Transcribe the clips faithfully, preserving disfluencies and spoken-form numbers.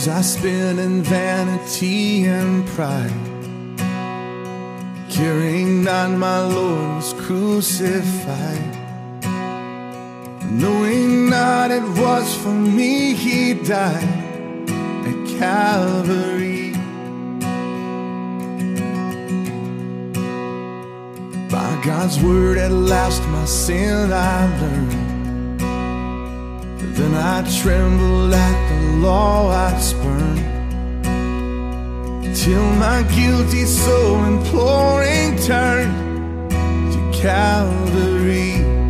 Years I spent in vanity and pride, caring not my Lord was crucified, knowing not it was for me He died at Calvary. By God's word at last my sin I learned. Then I trembled at the law I'd spurned, till my guilty soul imploring turned to Calvary.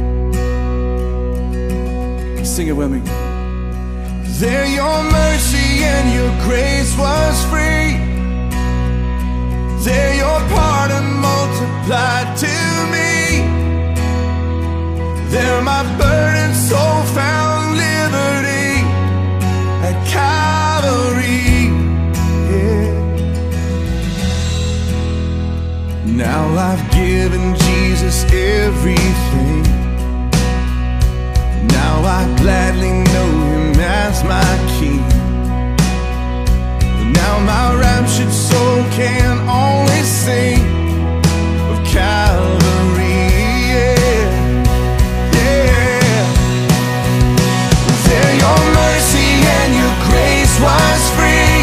Sing it with me. There your mercy and your grace was free. There your pardon multiplied to me. There my burdened soul found liberty at Calvary. Yeah. Now I've given Jesus everything. Now I gladly know Him as my King. Now my raptured soul can only sing of Calvary. Yeah, yeah. There your mercy and your grace was free.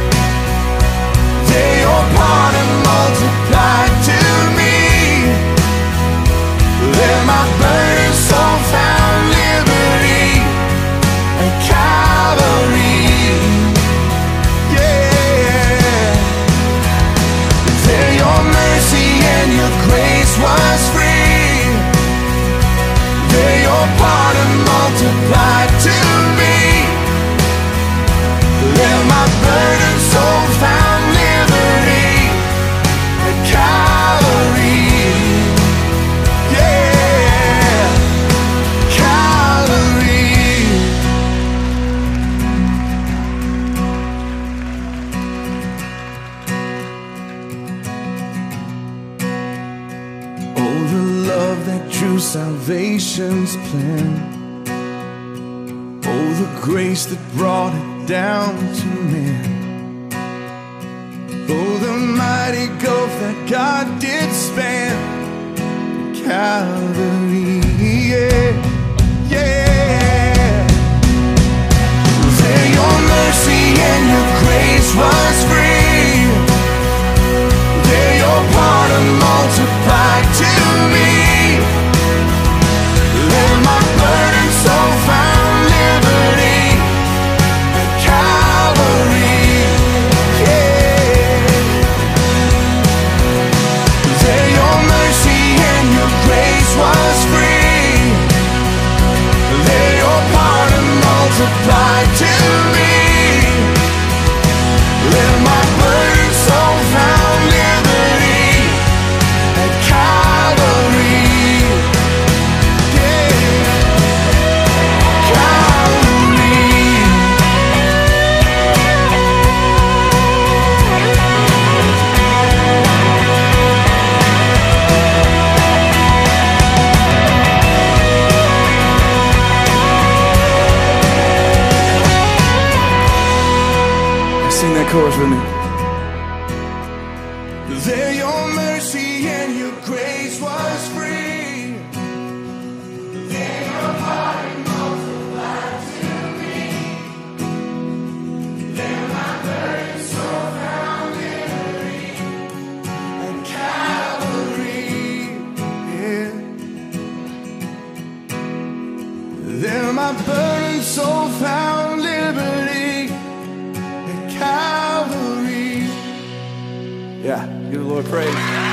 There your pardon multiplied to me. There my burdened soul found liberty at Calvary. Yeah. There your mercy and your grace was free. There your pardon multiplied to me. There my burdened soul found liberty at Calvary. Yeah, Calvary. Oh, the love that drew salvation's plan. Oh, the grace that brought it down to man. Oh, the mighty gulf that God did span at Calvary. Yeah, yeah. There your mercy and your grace was free. There your pardon multiplied to me. There my burdened soul found liberty at Calvary. Yeah. There your mercy and your grace was free. There your pardon multiplied to me. There my burdened soul found liberty at Calvary. Sing that chorus with me. There your mercy and your grace was free. There your pardon multiplied to me. There my burdened soul found liberty at Calvary. Yeah. There my burdened soul found liberty. Calvary. Yeah, give the Lord praise.